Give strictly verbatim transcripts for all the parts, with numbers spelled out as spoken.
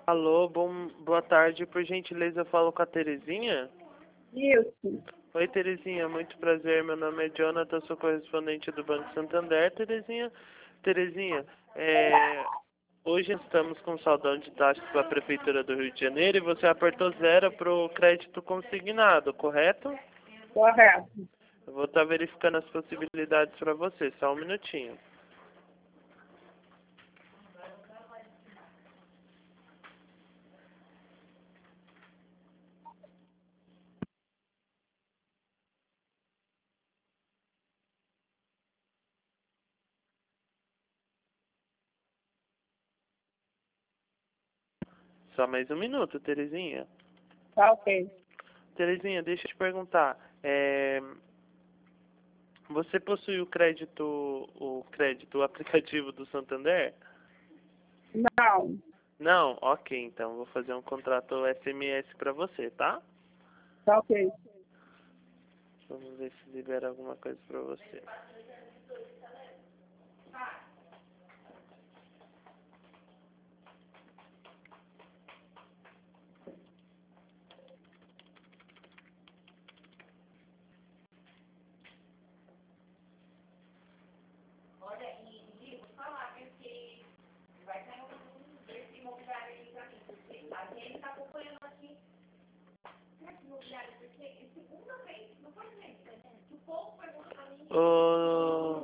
Alô, bom, boa tarde. Por gentileza, eu falo com a Terezinha? Isso. Oi, Terezinha. Muito prazer. Meu nome é Jonathan, sou correspondente do Banco Santander, Terezinha. Terezinha, é, hoje estamos com saldão de taxas para a Prefeitura do Rio de Janeiro e você apertou zero para o crédito consignado, correto? Correto. Eu vou estar verificando as possibilidades para você. Só um minutinho. Só mais um minuto, Terezinha. Tá ok. Terezinha, deixa eu te perguntar. É, você possui o crédito, o crédito, o aplicativo do Santander? Não. Não? Ok, então vou fazer um contrato S M S para você, tá? Tá ok. Vamos ver se libera alguma coisa para você. Ô,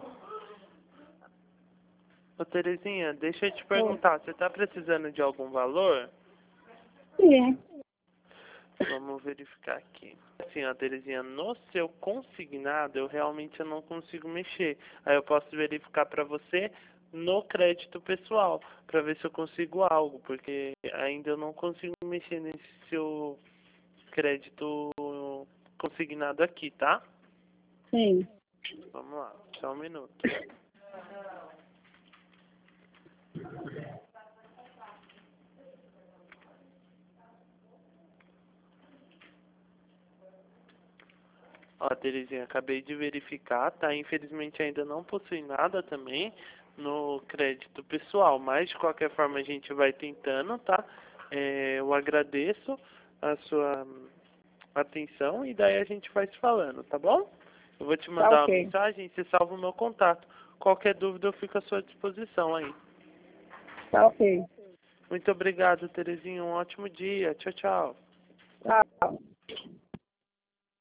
ô Terezinha, deixa eu te perguntar, você tá precisando de algum valor? Sim. Vamos verificar aqui. Assim, ó, Terezinha, no seu consignado eu realmente eu não consigo mexer. Aí eu posso verificar para você no crédito pessoal, para ver se eu consigo algo, porque ainda eu não consigo mexer nesse seu crédito consignado aqui, tá? Sim. Vamos lá, só um minuto. Ó, Terezinha, acabei de verificar, tá? Infelizmente ainda não possui nada também no crédito pessoal, mas de qualquer forma a gente vai tentando, tá? É, eu agradeço a sua atenção e daí a gente vai se falando, tá bom? Eu vou te Tá mandar uma ok. mensagem e você salva o meu contato. Qualquer dúvida eu fico à sua disposição aí. Tá ok. Muito obrigado, Terezinha. Um ótimo dia. Tchau, tchau.